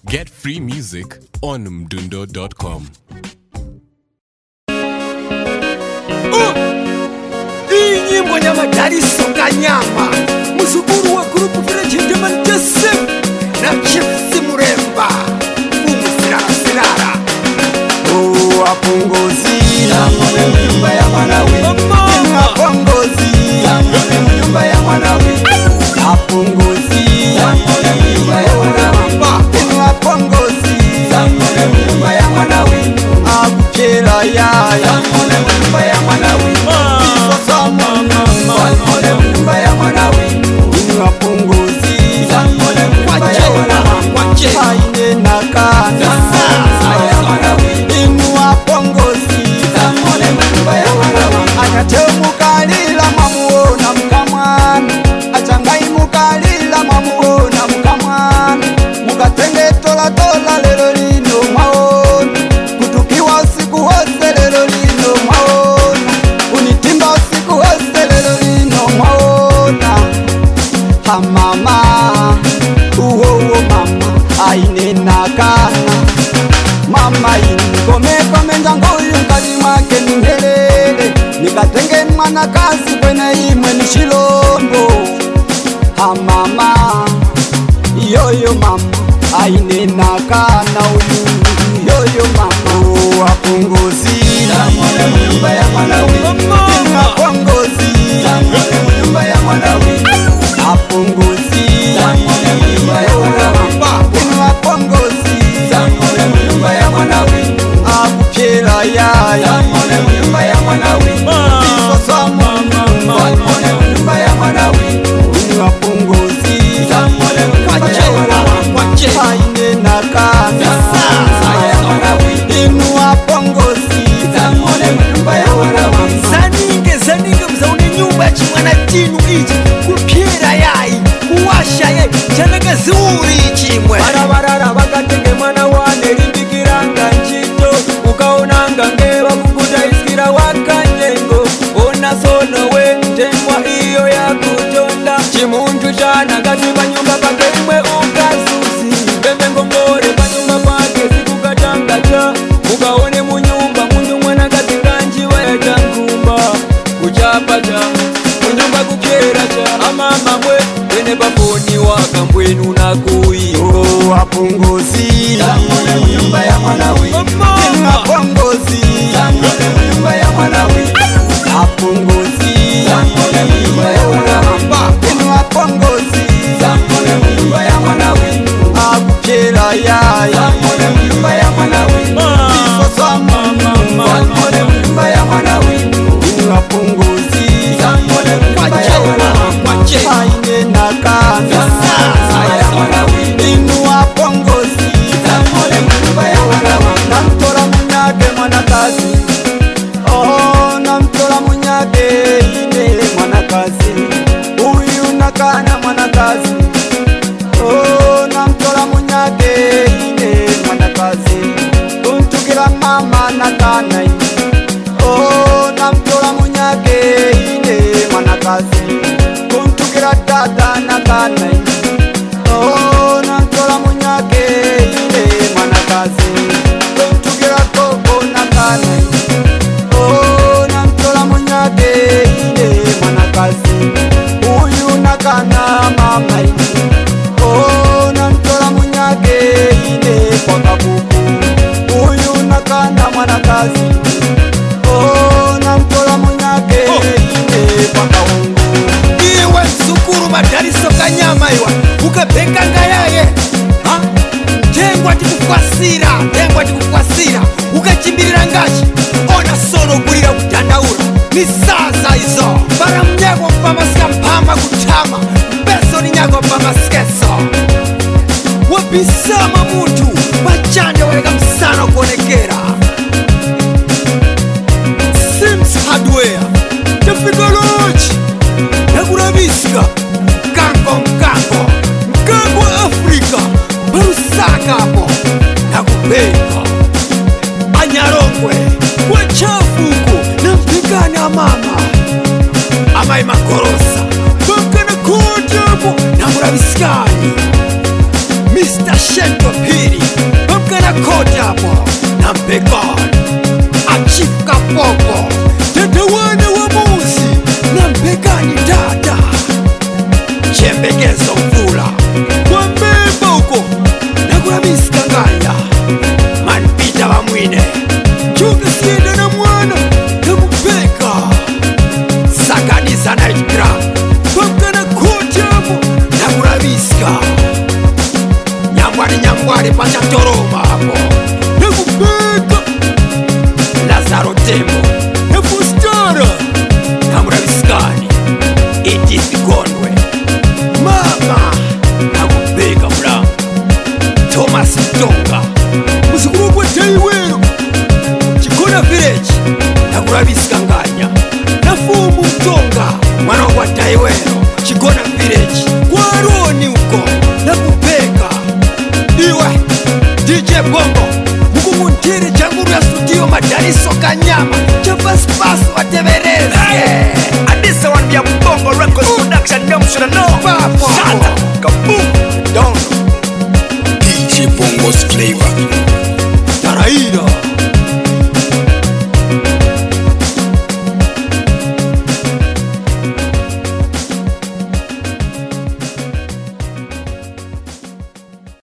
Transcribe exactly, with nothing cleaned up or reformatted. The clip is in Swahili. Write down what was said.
Get free music on mdundo dot com. Hii nyimbo ya Madariso Kanyama, msukuru wa grupu Village Jamani Joseph na Chief Muremba Umu Sirara Sirara. Oh, apongozi Amone mnyumba ya mwanawe Apongozi Amone mnyumba ya mwanawe Apongozi Amone mnyumba ya mwanawe Apongozi Amone mnyumba ya mwanawe Akukela ya Amone mnyumba ya mwanawe Isosa mama Amone mnyumba ya mwanawe Apongozi Amone mnyumba ya mwanawe Haine nakana Saya mwanawe Achatemukalila mamuona mkamwana Achangai mukalila mamuona mkamwana Mukatenge tola tola lelo lino maona Kutukiwa siku hose lelo lino maona Unitimba siku hose lelo lino maona Ha mama, uho uho mama Aine nakana Mama ini kome kome njangoyu mkali mwake ningelele Nikatenge mwana kazi kwene imwe ni shilombo Ha mama, yoyo mama Aine nakana uyu, yoyo mama Oh apongozi Amone mnyumba ya mwanawe Apongozi Amone mnyumba ya mwanawe Apongozi Amone mnyumba ya mwanawe Apongozi Amone mnyumba ya mwanawe Akukela ya Amone mnyumba ya mwanawe Isosa mama Amone mnyumba ya mwanawe Apongozi Amone mnyumba ya mwanawe Haine nakana Saya mwanawe Inu apongozi Amone mnyumba ya mwanawe Zaninge zaninge mzaune nyumba chimwana tinu ichi Kupiera yai, kuwasha yai Chanaga zuri chimwe Barabarara bakatenge mwana wane limbikiranga nchito Ukaonanga ngeba kukuta iskira wakanyengo Ona sono we temwa iyo ya kutonda Chimuntu chana gati banyumba pake imwe ukasusi Bembe ngongore banyumba pake sikukatanga cha Ukaone munyumba munyu mwana gati kanjiwa ya jankumba Kuchapa cha munyumba kukiera cha Amama mwe wene bafoni waka mbwenu na kuiyo Oh apongozi Amone mnyumba ya mwanawe Apongozi Amone mnyumba ya mwanawe Apongozi Amone mnyumba ya mwanawe Apongozi Amone mnyumba ya mwanawe Akukela ya Amone mnyumba ya mwanawe Isosa mama Amone mnyumba ya mwanawe Apongozi Amone mnyumba ya mwanawe Haine nakana Saya mwanawe Inu apongozi Amone mnyumba ya mwanawe Namtola munyage mwanakazi Oh namtola munyage ine mwanakazi Uyu nakana mwanakazi Oh namtola munyage ine mwanakazi Tuntukila mama nakana Oh namtola munyage ine mwanakazi Kuntukila dada nakana Oh namtola munyage ine mwanakazi Kuntukila koko nakana Oh namtola munyage ine mwanakazi Uyu nakana mama ine Oh namtola munyage ine kwa kabuku Uyu nakana mwanakazi Oh namtola munyage ine kwa kaungu Iwe msukuru Madariso Kanyama iwa Ukapeka ngayaye Ha? Tengwa tikukwasira Tengwa tikukwasira Ukachimbirira ngachi Ona sono kulira kutandaura Ni sasa izo Bara mnyago mpamasika mpama kutama Beso ni nyago mpamasikeso Wabisama mutu Machande wega msano konekera Sims Hardware Tefikoloji Nakurabisika Kanko mkanko Mkanko Afrika Barusaka hapo Nakupeka Anyarokwe Wachafuko Na mpigana mama Amai makorosa Bakana kojabu Namurabisikani Mister shento pili pamkana kote hapo na mpekani achifka popo tete wane wa muzi na mpekani tata chembegezo mvula kwa mbemba huko na kuna miskanganya manipita wa mwine chuke sienda na mwana na mpeka sakaniza night gram pamkana kote hapo na kuna miska nyambwani nyambwani pacha toroma hapo na mpeka Lazaro Tembo na Fustara na murabiskani Edith Gondwe mama na kupeka mlango Thomas Mtonga muzikuru kwa Taiwero Chikona Village na murabiskanganya na Fumu Mtonga mwana wa Taiwero Chikona Village kwa Roni uko na kupeka iwe D J Bongo Mukumuntere changuru ya studio Madariso Kanyama Chapaspasu watebereze hey! Adisa wanbia Bongo Records uh. Production Nemu shoulda know Papo Shata Kaboom Down D J Bongo's flavor Taraida